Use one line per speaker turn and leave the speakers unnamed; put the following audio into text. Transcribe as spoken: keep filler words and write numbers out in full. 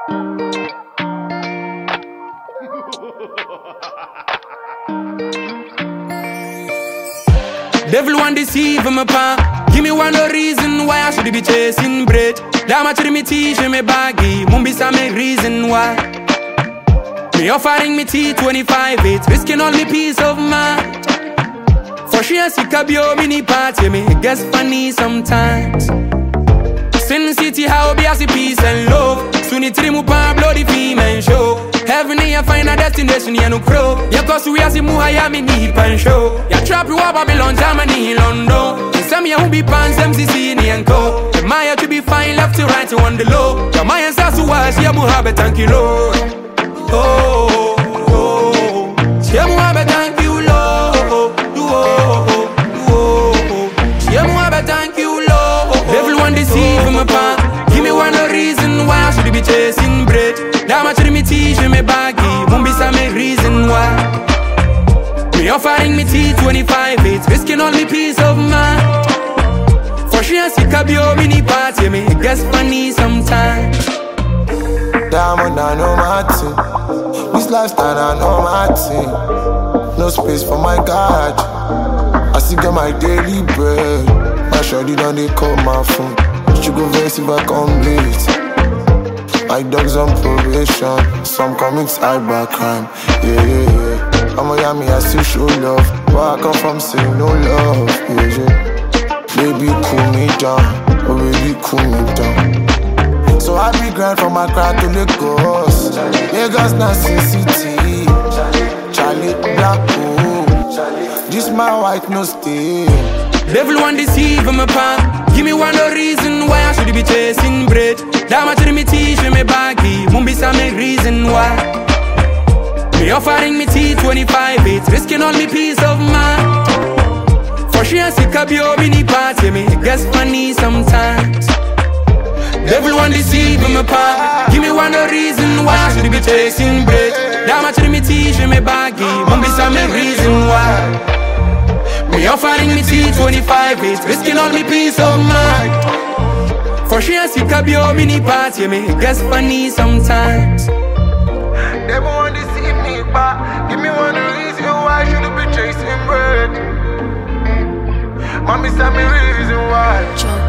Devil want deceive my pa. Give me one no reason why I should be chasing bread. That much me teach me baggy. Mumbi sa me reason why. Me offering me T twenty-five, it's risking all me peace of mind. For sure, see kabio mini party, me it gets funny sometimes. Sin City, how be as a peace and love. Soon it remove bloody female show. Heaven, you find a destination, you no crow. Ya cause we as a muhaya me nip and show. Ya trap you Babylon, Germany, London. Some ya who be pants, M C C, and co. The Maya to be fine, left to right, on the low. The Maya says to us, ya muhabe, thank you, Lord. Oh, oh, oh. Ya muhabe, thank you, Lord. Oh, oh, oh. Ya muhabe, thank you, Lord. Everyone deceive my pa. Give me one no reason why I should be chasing bread. That much me teach me baggy. Mumbi sa me reason why. Me offering me T twenty-five, it's risking all me peace of mind. For sure, see kabio mini party, me it gets funny sometimes.
Diamond, I know my team. This lifestyle, I know my team. No space for my God. I still get my daily bread. My shorty done they call my phone. She go verse if I come late. My dog's on probation. Some comics I back crime. Yeah, yeah, yeah. I'm a yummy, I still show love. But I come from saying no love. Yeah, yeah. Baby, cool me down. Oh, baby, cool me down. So I be grind from my crowd to Lagos. Lagos now Sin City. Charlie Black oh. This my white no stay.
Devil want deceive my pa. Give me one no reason why I should be chasing bread. That much me teach me baggy. Mumbi sa me reason why. Me offering me T twenty-five, it's risking all me peace of mind. For sure, see kabio mini party, me it gets funny sometimes. Devil want deceive my pa. Give me one no reason why I should be chasing bread. That much me teach me baggy. Mumbi sa me reason why. Me offering me T twenty-five, it's risking all me peace of mind. For sure, see kabio mini party, me it gets funny sometimes.
Devil want deceive me, pa. Give me one reason why I should be chasing bread. Mommy, tell me reason why.